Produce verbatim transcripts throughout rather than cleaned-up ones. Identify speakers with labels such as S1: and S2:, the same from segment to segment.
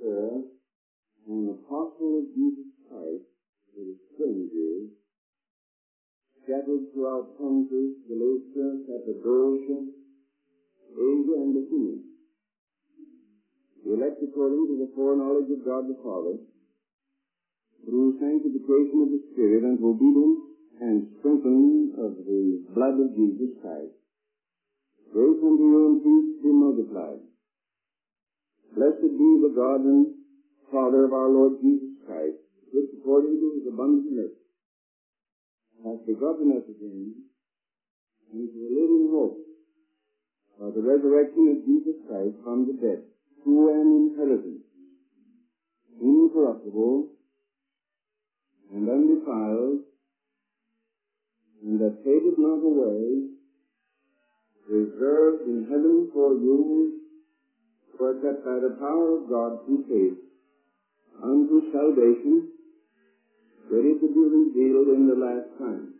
S1: uh, an apostle of Jesus Christ to the strangers scattered throughout Pontus, Galatia, Cappadocia, Asia, and Bithynia. The elect according to the foreknowledge of God the Father, through sanctification of the Spirit unto obedience and strengthening of the blood of Jesus Christ. Grace unto you and peace be multiplied. Blessed be the God and Father of our Lord Jesus Christ, which according to his abundant mercy hath begotten us again unto a living hope by the resurrection of Jesus Christ from the dead, to an inheritance incorruptible and undefiled, and that fadeth not away, reserved in heaven for you, for that by the power of God through faith, unto salvation, ready to be revealed in the last time.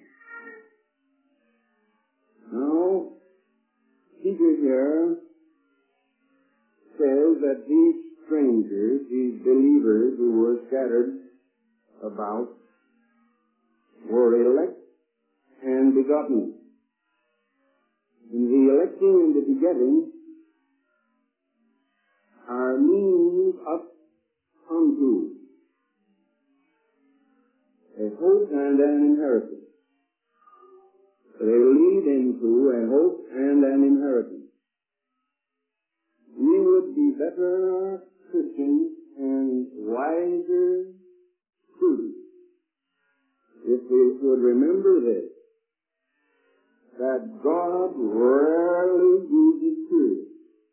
S1: Now, Peter here says that these strangers, these believers who were scattered about, were elect and begotten. In the electing and the begetting are means up unto a hope and an inheritance. They lead into a hope and an inheritance. We would be better Christians and wiser students if we would remember this, that God rarely uses tears.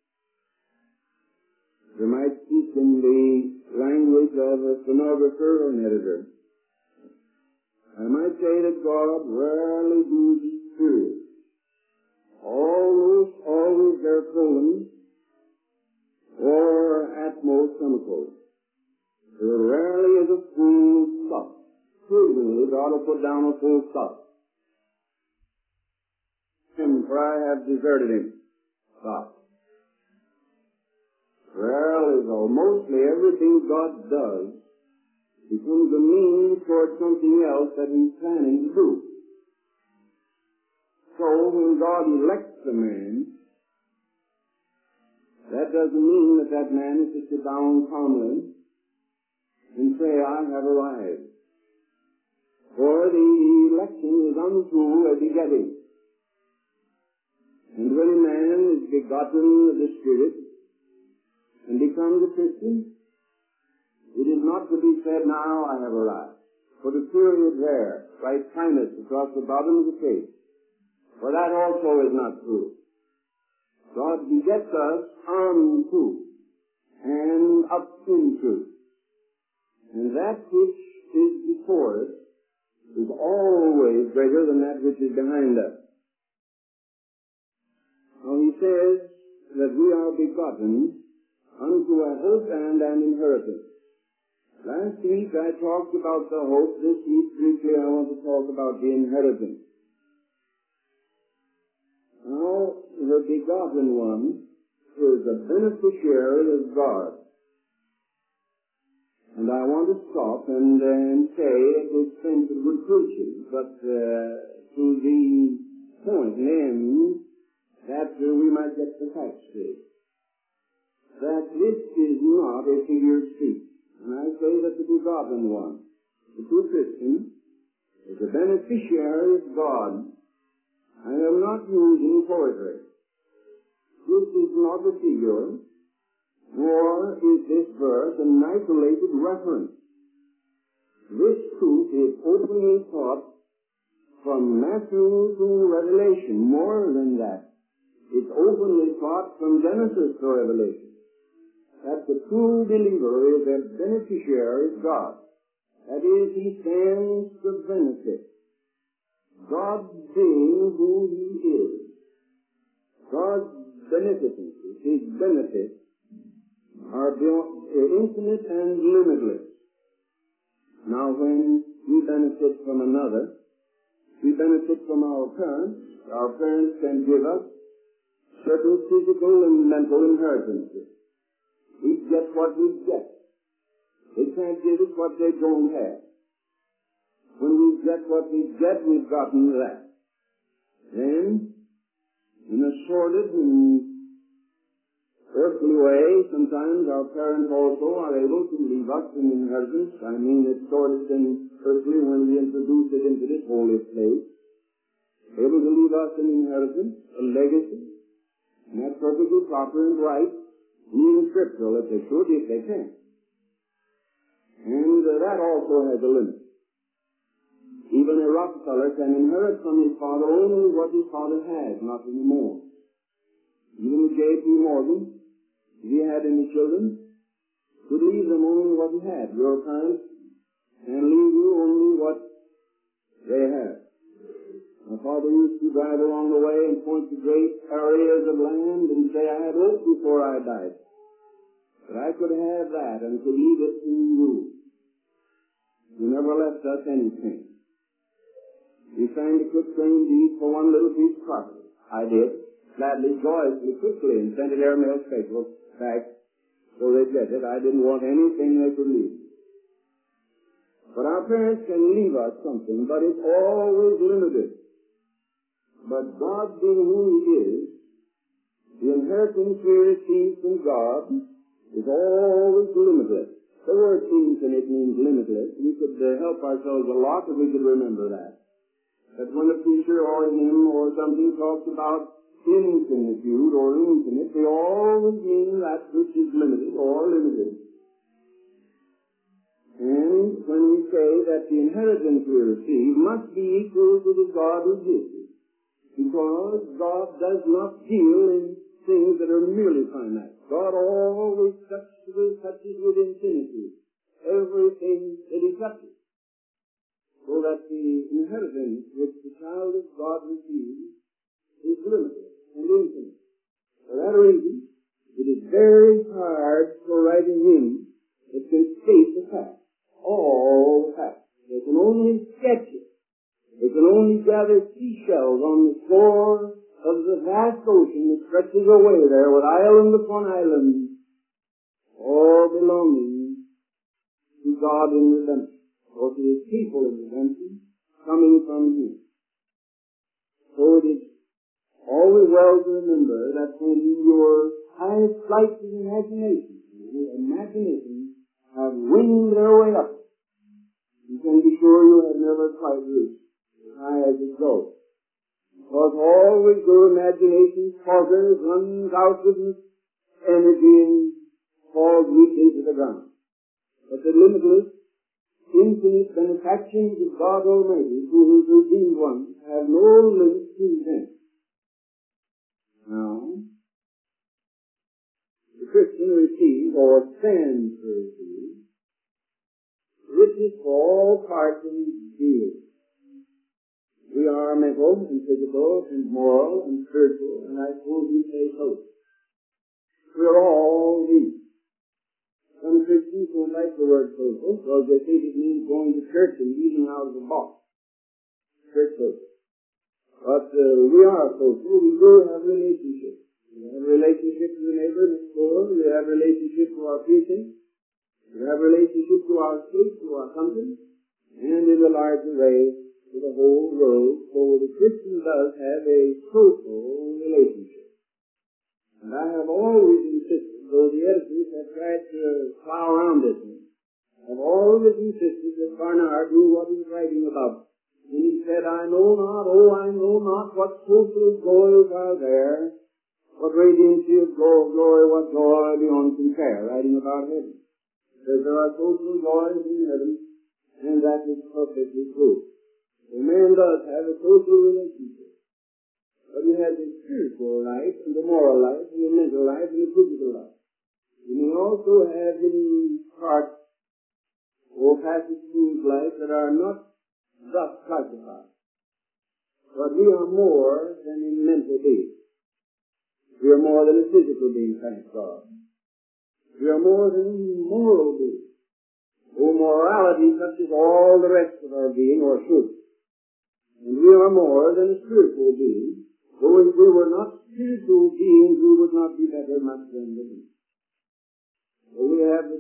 S1: We might speak in the language of a stenographer or an editor. I might say that God rarely uses tears. Almost always they're colons or at most semicolons. There rarely is a full stop. Occasionally God will put down a full stop. Him, for I have deserted him. Stop. Rarely though, mostly everything God does becomes a means toward something else that he's planning to do. So when God elects a man, that doesn't mean that that man is to sit down calmly and say, I have arrived. For the election is unto a begetting. And when a man is begotten of the Spirit and becomes a Christian, it is not to be said, now I have arrived. Put a period there, write kindness across the bottom of the face. For that also is not true. God begets us unto and up into. And that which is before us is always greater than that which is behind us. Now he says that we are begotten unto a hope and an inheritance. Last week I talked about the hope. This week briefly I want to talk about the inheritance. Now, the begotten one is a beneficiary of God. And I want to stop and, uh, and say it was spent with good preaching, but uh, to the point and end that uh, we might get the facts straight. That this is not a figure of speech. And I say that the begotten one, the true Christian, is a beneficiary of God. I am not using poetry. This is not a figure, nor is this verse an isolated reference. This truth is openly taught from Matthew to Revelation. More than that, it's openly taught from Genesis to Revelation. That the true believer is a beneficiary of God. That is, he stands to benefit. God being who he is, God's beneficences, his benefits, are beyond, uh, infinite and limitless. Now when we benefit from another, we benefit from our parents. Our parents can give us certain physical and mental inheritances. We get what we get. They can't give us what they don't have. When we get what we get, we've gotten that. Then, in a sordid and earthly way, sometimes our parents also are able to leave us an inheritance. I mean, it's sordid and earthly when we introduce it into this holy place. Able to leave us an inheritance, a legacy, and that's perfectly proper and right, and even scriptural if they should, if they can. And uh, that also has a limit. Even a Rockefeller can inherit from his father only what his father has, nothing more. Even J P Morgan, if he had any children, could leave them only what he had. Your parents can leave you only what they have. My father used to drive along the way and point to great areas of land and say, I had hope before I died. But I could have that and could leave it to you. You never left us anything. You signed a quick claim deed for one little piece of property. I did. Gladly, joyously, quickly, and sent it airmail special back so they'd get it. I didn't want anything they could leave. But our parents can leave us something, but it's always limited. But God being who He is, the inheritance we receive from God is always limitless. The word infinite means limitless. We could uh, help ourselves a lot if we could remember that. That when a preacher or a hymn or something talks about infinitude or infinite, they always mean that which is limited or limited. And when we say that the inheritance we receive must be equal to the God who gives it, because God does not deal in things that are merely finite. God always touches, touches with infinity everything that He touches, so that the inheritance which the child of God receives is limited and infinite. For that reason, it is very hard for writing hymns that can state the facts, all the facts. They can only sketch it. They can only gather seashells on the shore of the vast ocean that stretches away there with island upon island, all belonging to God in redemption, or to His people in redemption, coming from Him. So it is always well to remember that when your highest flights of imagination, your imagination have winged their way up, you can be sure you have never quite reached as high as it goes. Because always your imagination falters, runs out with its energy and falls weak into the ground. But the limitless, infinite benefactions of God Almighty, who His redeemed ones, have no limit to them. Now, the Christian receives, or stands to receive, riches for all parts of his being. We are mental and physical and moral and spiritual, and I suppose you say social. We are all these. Some Christians don't like the word social because they think it means going to church and eating out of a box. Church social. But uh, we are social. We do have relationships. We have relationship to the neighbor next door. We have relationship to our precinct. We have relationship to our state, to our country, and in a larger way to the whole world. So the Christian does have a social relationship. And I have always insisted, though the editors have tried to plow around this one, I've always insisted that Barnard knew what he was writing about. When he said, I know not, oh, I know not what social joys are there, what radiancy of glory, what joy beyond compare, writing about heaven. Because there are social joys in heaven, and that is perfectly true. A man does have a social relationship, but he has a spiritual life, and a moral life, and a mental life, and a physical life. He may also have in parts or passages in his life that are not thus classified. But we are more than a mental being. We are more than a physical being, thank God. We are more than a moral being. Oh, morality touches all the rest of our being, or should. And we are more than a spiritual being. Though if we were not spiritual beings, we would not be better much than the beings.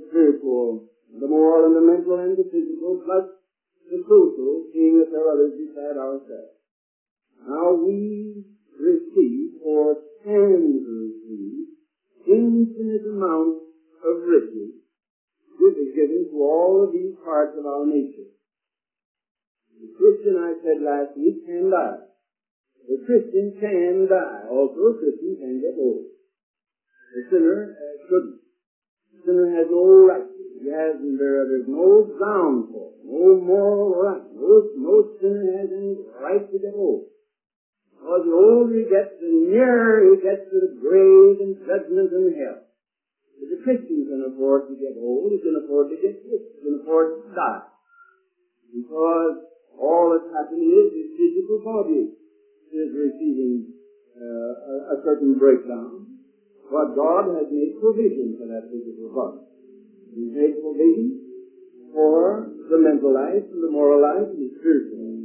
S1: spiritual, the moral and the mental and the physical, plus the social, seeing that there are others beside ourselves. Now we receive, or can receive, infinite amounts of riches, which is given to all of these parts of our nature. The Christian, I said last week, can die. The Christian can die. Also, a Christian can get old. The sinner uh, shouldn't. The sinner has no right to. He has, there, there's no ground for it, no moral right. No, no sinner has any right to get old. Because the older he gets, the nearer he gets to the grave and judgment and hell. If the Christian can afford to get old, he can afford to get sick, he can afford to die. Because all that's happening is his physical body is receiving uh, a, a certain breakdown. But God has made provision for that physical body. He's made provision for the mental life and the moral life and the spiritual life.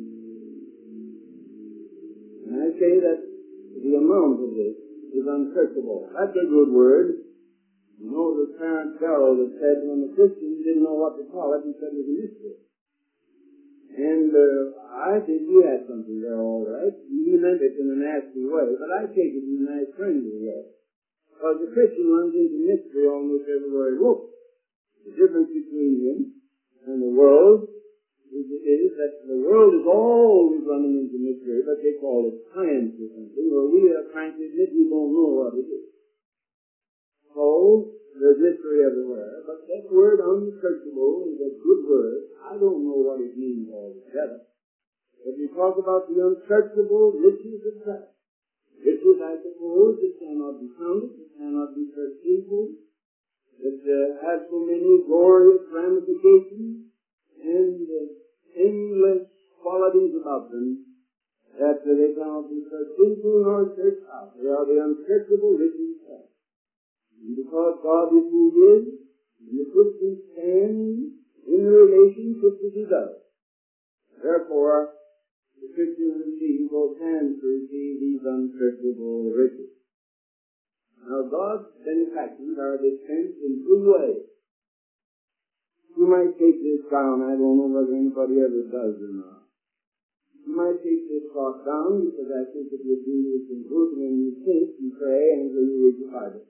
S1: And I say that the amount of this is unsearchable. That's a good word. You know, the Clarence Darrow that said when the Christian didn't know what to call it, he said it was a mystery. And uh, I think he had something there all right. He meant it in a nasty way, but I take it in a nice friendly way. Because the Christian runs into mystery almost everywhere he looks. The difference between him and the world is, is that the world is always running into mystery, but they call it science or something, where we are trying to admit we don't know what it is. So, there's mystery everywhere, but that word unsearchable is a good word. I don't know what it means altogether. If you talk about the unsearchable riches of Christ, riches, I suppose, that cannot be counted, that cannot be searched into, that uh, have so many glorious ramifications and uh, endless qualities about them that uh, they cannot be searched into nor searched out. They are the unsearchable riches of Christ. And because God is who He is, and the Christian stands in the relationship that He does. Therefore, the Christian receives or can receive these unsearchable riches. Now, God's benefactions are dispensed in two ways. You might take this down. I don't know whether anybody ever does or not. You might take this thought down because I think it would do you some good when you think, you pray, and when you read the Bible.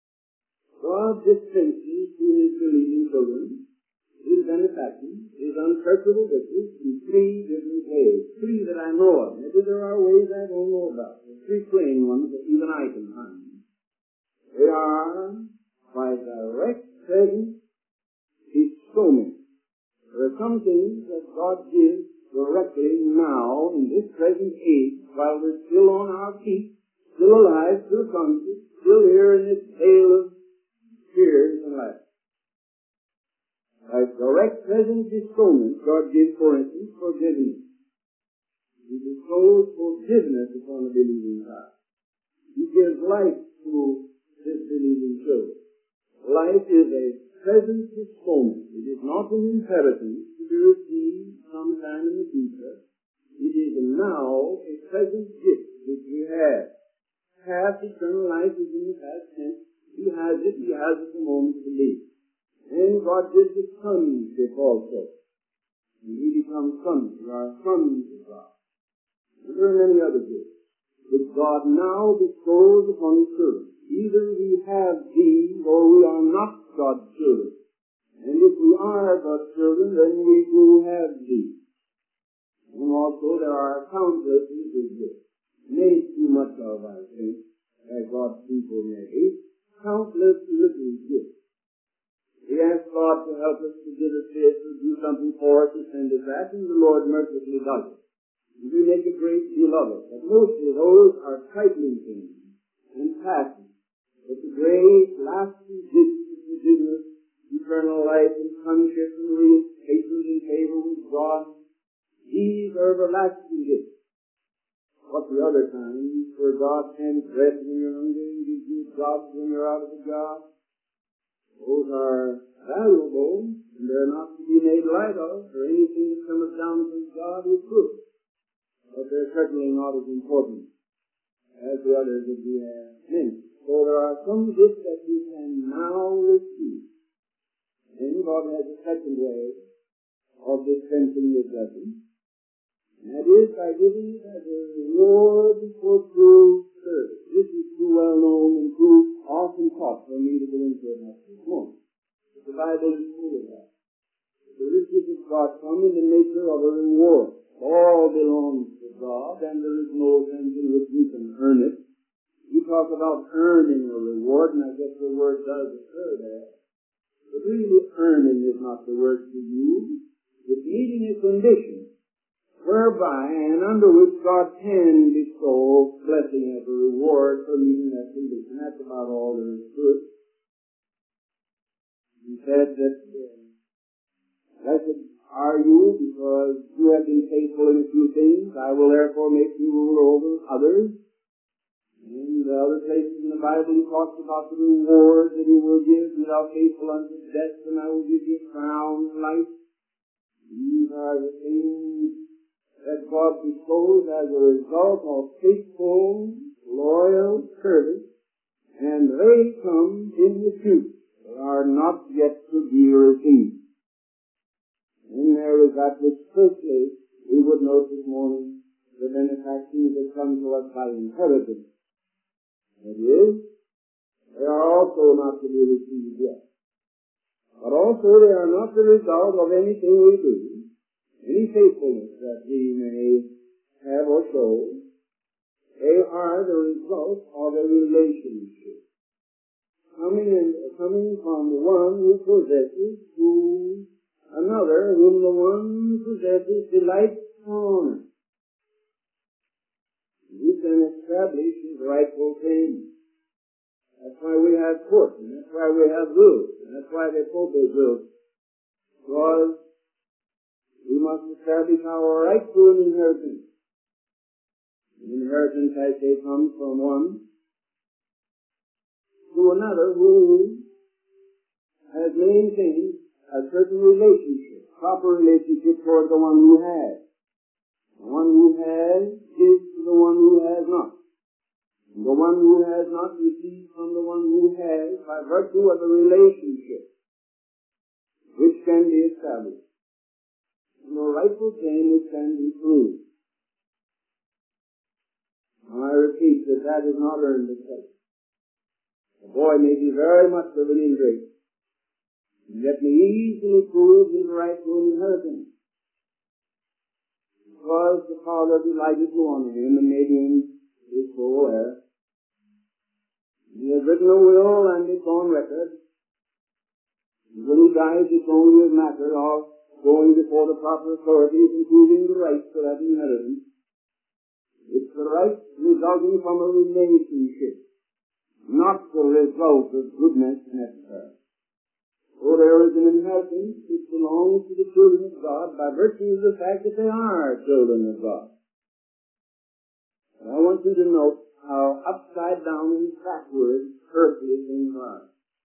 S1: God dispenses to His believing children His benefactions, His unsearchable riches in three different ways. Three that I know of. Maybe there are ways I don't know about. The three plain ones that even I can find. They are by direct present bestowment. There are some things that God gives directly now in this present age while we're still on our feet, still alive, still conscious, still here in this tale of tears and laughter. By direct present bestowment, God gives, for instance, forgiveness. He bestows forgiveness upon a believing child. He gives life to this believing children. Life is a present bestowment. It is not an inheritance to be received sometime in the future. It is now a present gift which we have. Past eternal life is in the past tense. He has it. He has it the moment to believe. And God gives us sonship also. And we become sons. We are sons of God. And there are many other gifts which God now bestows upon His children. Either we have these or we are not God's children. And if we are God's children, then we do have these. And also there are countless little gifts. Made too much of, I think, as God's people may. Countless little gifts. We ask God to help us to give us this, to do something for us, to send us that, and the Lord mercifully does it. And we make a great deal of it. But mostly those are trifling things and passing. But the great, lasting gifts of forgiveness, eternal life, and sonship, and reinstatement and favor with God, these are everlasting gifts. But the other times, where God sends bread when you're hungry and gives you jobs when you're out of a job, those are valuable, and they're not to be made light of, for anything that comes down from God is good. But they're certainly not as important as the others that we have mentioned. So there are some gifts that we can now receive. God has a second way of dispensing His blessing. And that is by giving it as a reward for true service. This is too well known and too often taught for me to go into it much this morning. But the Bible is full of that. The riches of God come in the nature of a reward. All belongs to God, and there is no sense in which we can earn it. You talk about earning a reward, and I guess the word does occur there. But really earning is not the word to use. It's meeting a condition whereby and under which God can bestow blessing as a reward for meeting that condition. That's about all there is to it. He said that, uh, blessed are you because you have been faithful in a few things. I will therefore make you rule over others. In the other places in the Bible, he talks about the reward that he will give. You are faithful unto death, and I will give you a crown of life. These are the things that God bestows as a result of faithful, loyal service, and they come in the future. They are not yet to be received. And there is that which firstly we would note this morning, the benefactions that come to us by inheritance. That is, they are also not to be received yet. But also they are not the result of anything we do, any faithfulness that we may have or show. They are the result of a relationship. Coming in, coming from the one who possesses to another whom the one who possesses delights to honor. He can establish his rightful claim. That's why we have courts, and that's why we have rules, and that's why they quote those rules. Because we must establish our right to an inheritance. An inheritance, I say, comes from one to another who has maintained a certain relationship, proper relationship toward the one who has. The one who has gives to the one who has not. And the one who has not receives from the one who has by virtue of a relationship which can be established. And a rightful claim which can be proved. Now I repeat that that is not earned of faith. A boy may be very much of an ingrate, and yet may easily prove his right to an inheritance. Because the Father delighted to honor him and made him his sole heir. He has written a will and it's on record. And when he dies, it's only a matter of going before the proper authorities and proving the right to that inheritance. It's the right resulting from a relationship, not the result of goodness necessary. So there is an inheritance which belongs to the children of God by virtue of the fact that they are children of God. And I want you to note how upside down and backward earthly things are.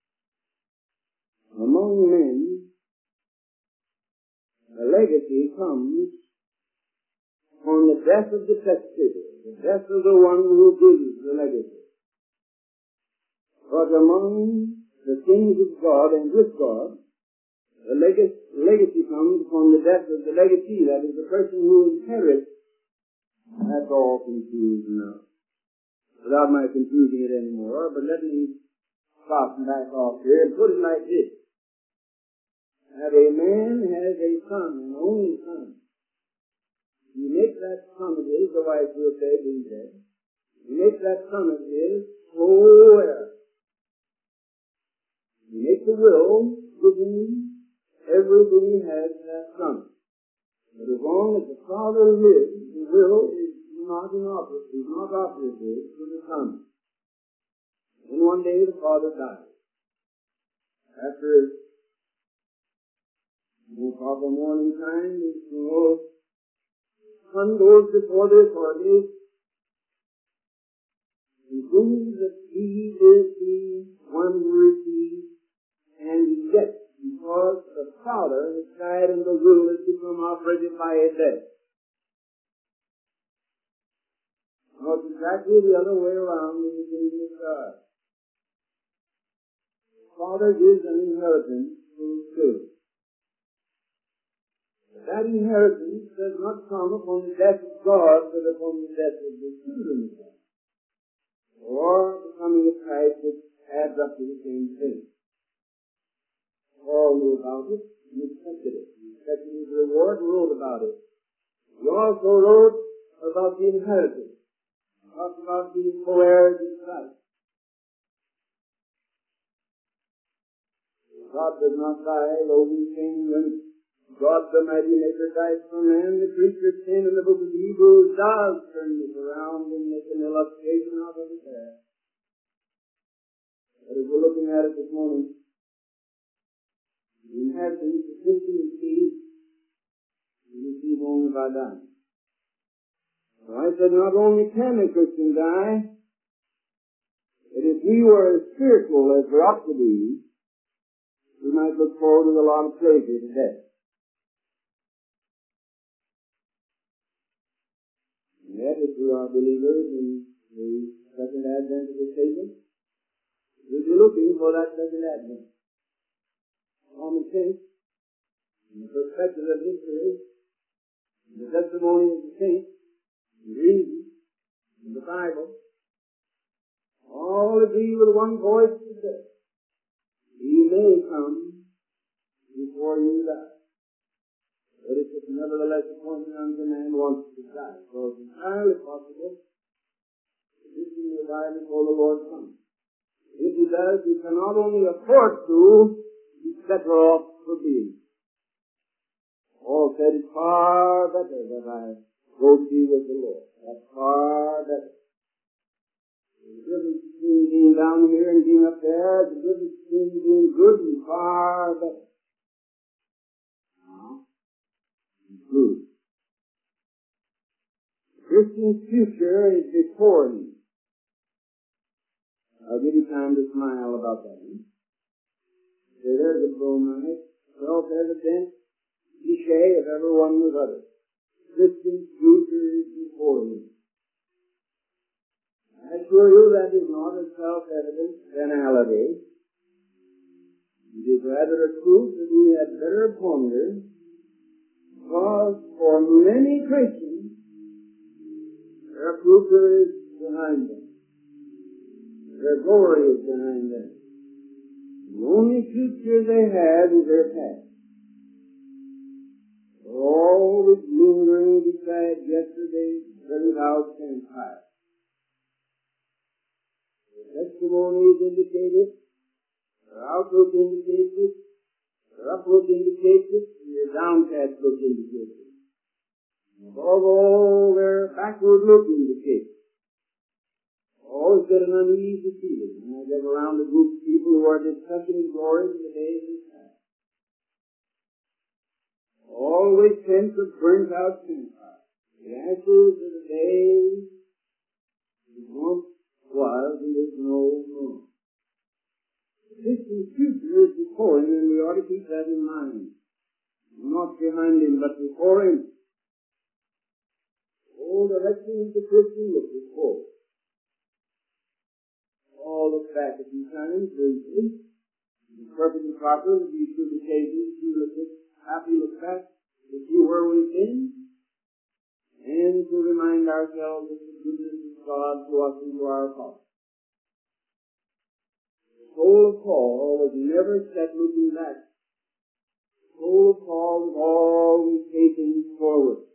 S1: Among men, the legacy comes on the death of the testator, the death of the one who gives the legacy. But among the things of God and with God, the legacy, legacy comes from the death of the legatee, that is the person who inherits. That's all confused now. Without my confusing it anymore, but let me stop and back off here and put it like this. That a man has a son, an only son. He makes that son of his, the wife will say, being dead. He makes that son of his sole heir. He makes a will, giving everything he has to that son. But as long as the father lives, the will is not in office, is not operative to the son. And one day the father dies. After the proper morning time, the son goes before the authorities and proves that he is the one who receives, and yet, because the father has died and the will has become operated by his death. Now it's exactly the other way around in the kingdom of God. The father gives an inheritance to his children. that inheritance does not come upon the death of God, but upon the death of the children of God, or the coming of Christ, which adds up to the same thing. Paul knew about it and accepted it. He accepted his reward and wrote about it. He also wrote about the inheritance, talked about being co-heirs in Christ. God does not die, though we sing when God the mighty maker dies for man, the creature's sin in the book of Hebrews does turn this around and make an illustration out of it there. But as we're looking at it this morning, the inheritance, the Christian receives, we receive only by dying. So I said not only can a Christian die, but if we were as spiritual as we ought to be, we might look forward with a lot of pleasure to death. And yet, if we are believers in the second advent of the Savior, we'll be looking for that second advent. Common sense, in the perspective of history, in the testimony of the saints, in reason, in the Bible, all agree with one voice to say, He may come before you die. But it is nevertheless appointed unto man once to die. So it's entirely possible that this may die before the Lord comes. If he does, he can not only afford to, he's better off for being. Paul said it's far better that I go to be with the Lord. That's far better. The difference between being down here and being up there, the difference between being good and far better. Now, good. The Christian's future is before him. I'll give you time to smile about that one. So there's a bromide, self-evident cliche if ever one was uttered. Christian's future is before him. I assure you that is not a self-evident banality. It is rather a truth that we had better ponder, because for many Christians, their future is behind them. Their glory is behind them. The only future they have is their past. They're always lingering beside yesterday's present house and past. Their testimony is indicated, their outlook indicates it, their uplook indicates it, and their downcast look indicates it. Above all, their backward look indicates it. Always get an uneasy feeling when I get around a group of people who are discussing the glories of the days of the past. Always sense of burnt out campfire. The ashes of the days that once was and is no more. The Christian's future is before him, and we ought to keep that in mind. Not behind him, but before him. All the direction of the Christian look before. All look back a few times, briefly. It's perfectly proper that we should occasionally feel a bit happy look back to see where we've been, and to remind ourselves of the goodness of God to us and to our cause. The soul of Paul was never set looking back. The soul of Paul was always facing forward.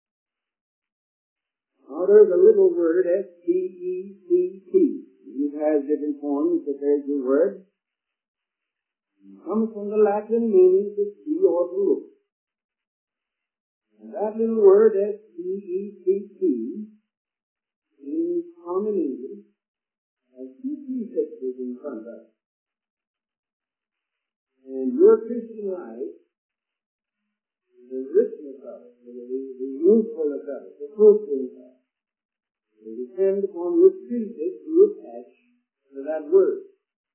S1: Now there's a little word, S T E C T. It has different forms, but there's the word. It comes from the Latin meaning to see or to look. And that little word, S T E C T, in common English, has two prefixes in front of it. And your Christian life, the richness of it, the, the usefulness of it, the fruitfulness of it, will depend upon which prefix you attach to that word.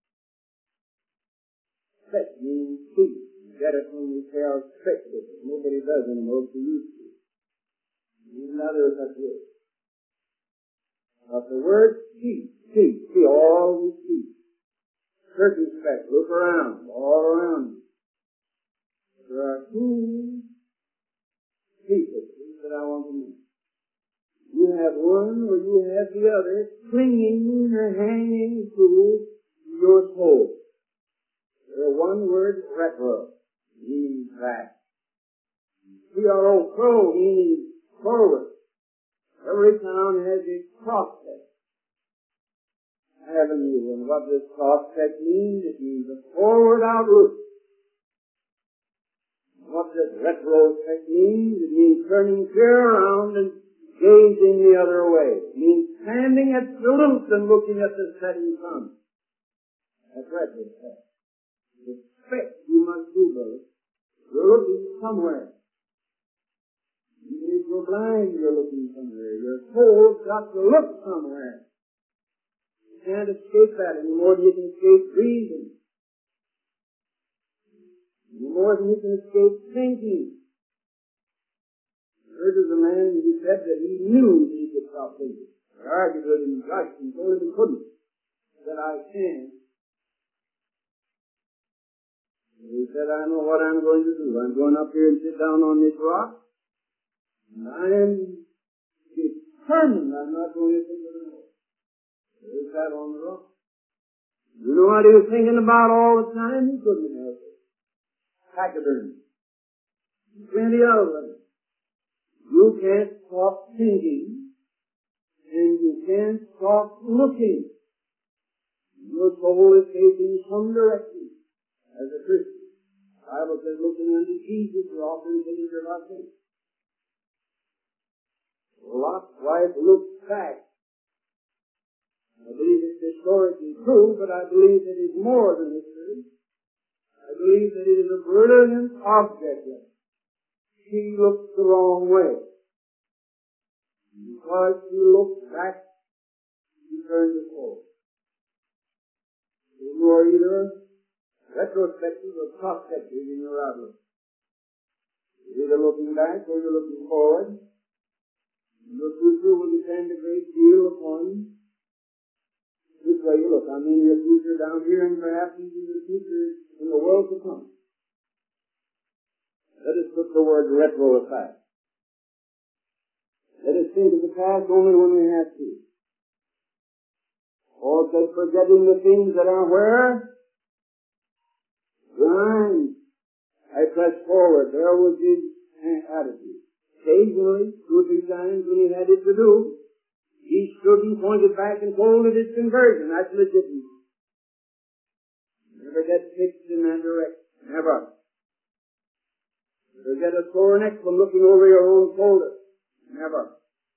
S1: Spec means see. You get it from the pair of spectacles. Nobody does anymore, so used to. There's another such word. But the word see, see, see, always see. Circumspect, look around, all around you. There are two one or you have the other clinging or hanging to your soul. The one word, retro, meaning back. P R O, pro, meaning forward. Every town has its prospect avenue, and what does prospect mean? It means a forward outlook. What does retrospect mean? It means turning clear around and gazing the other way. It means standing at salute and looking at the setting sun. That's retrospect. Respect you must do, brother. You're looking somewhere. If you're blind, you're looking somewhere. Your soul's got to look somewhere. You can't escape that any more than you can escape breathing. Any more than you can escape thinking. I heard of a man who said that he knew he could stop thinking. I argued with him, gosh, and told him he couldn't. He said, I can. He said, I know what I'm going to do. I'm going up here and sit down on this rock. And I am determined I'm not going to think of it all. There he sat on the rock. You know what he was thinking about all the time? He couldn't help it. Taxidermy. Plenty of them. You can't stop thinking, and you can't stop looking. Your soul is taking some direction as a Christian. The Bible says, looking unto Jesus, you're often things are not things. Lot's wife looked back. I believe it's historically true, but I believe it is more than history. I believe that it is a brilliant object. She looked the wrong way. Because she looked back, she turned the soul. You are either retrospective or prospective in your outlook. You're either looking back or you're looking forward. Your future will depend a great deal upon which way you look. I mean your future down here and perhaps even your future in the world to come. Let us put the word retro aside. Let us think of the past only when we have to. Paul said, forgetting the things that are where? Behind. I press forward. There was his attitude. Occasionally, two or three times when he had it to do, he stood and pointed back and told of his conversion. That's legitimate. Never get fixed in that direction. Never. Never get a sore neck from looking over your own shoulder. Never.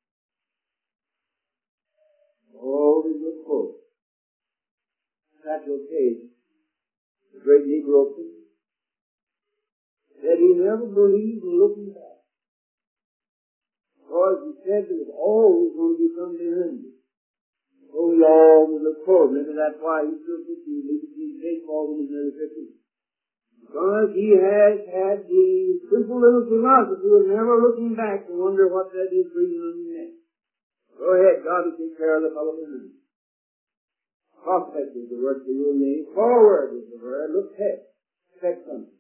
S1: Always look forward. Satchel Paige, the great Negro preacher, said he never believed in looking back. Because he said there was always going to be something behind it. Oh, he always looked forward. Maybe that's why he's still fifty. Maybe he's baseball when he's nearly fifty. Because he has had the simple little philosophy of never looking back to wonder what that is breathing on your neck. Go ahead, God will take care of the fellow behind. Prospect is the word for you and me. Forward is the word. Look ahead. Expect something.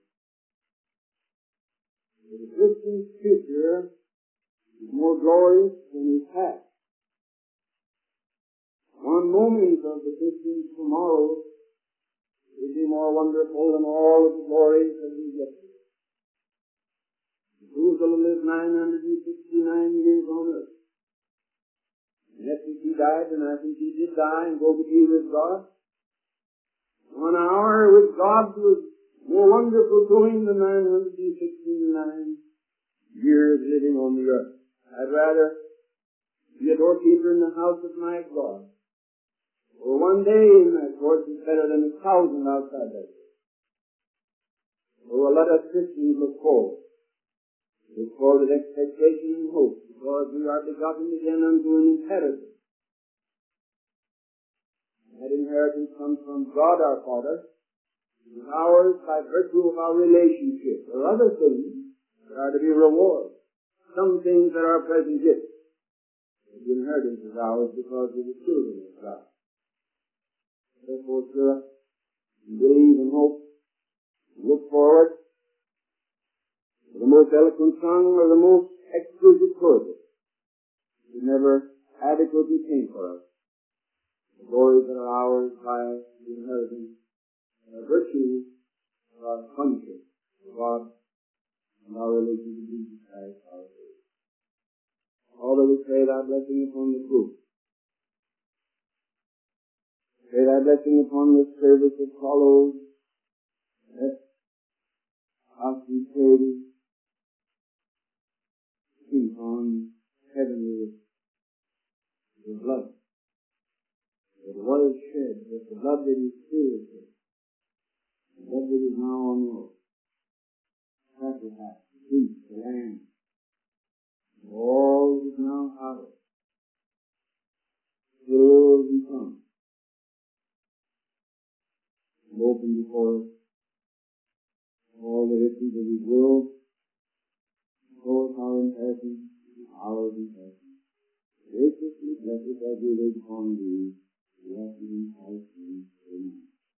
S1: The Christian's future is more glorious than his past. One moment of the Christian's tomorrow will be more wonderful than all of the glories of his yesterday. Methuselah lived nine hundred sixty-nine years on earth. And after he died, and I think he did die and go to be with God, one hour with God was more wonderful to him than nine hundred sixty-nine years living on the earth. I'd rather be a doorkeeper in the house of my God. Or one day in that course is better than a thousand outside that door. So let us Christians look forward. Look forward with expectation and hope, because we are begotten again unto an inheritance. That inheritance comes from God our Father. It is ours by virtue of our relationship. There are other things that are to be rewarded. Some things that are present gifts. The inheritance is ours because we're the children of God. Therefore, sir, believe and hope, and look forward. The most eloquent tongue or the most exquisite poetry is never adequately paid for us. The glories that are ours by the inheritance, the virtues of our sonship to God and our relation to Jesus Christ our Savior. Although we pray thy blessing upon the group, pray thy blessing upon this service that follows, let us be prayed keep on heavenly the blood that was shed, that the blood that is still shed, the blood that is now on earth, sacrifice, the priest, the lamb, all that is now ours, will become and open before us all the riches of his will, both our inheritance, ours inheritance. Graciously bless us as we wait upon thee, blessed in Christ's name. Amen.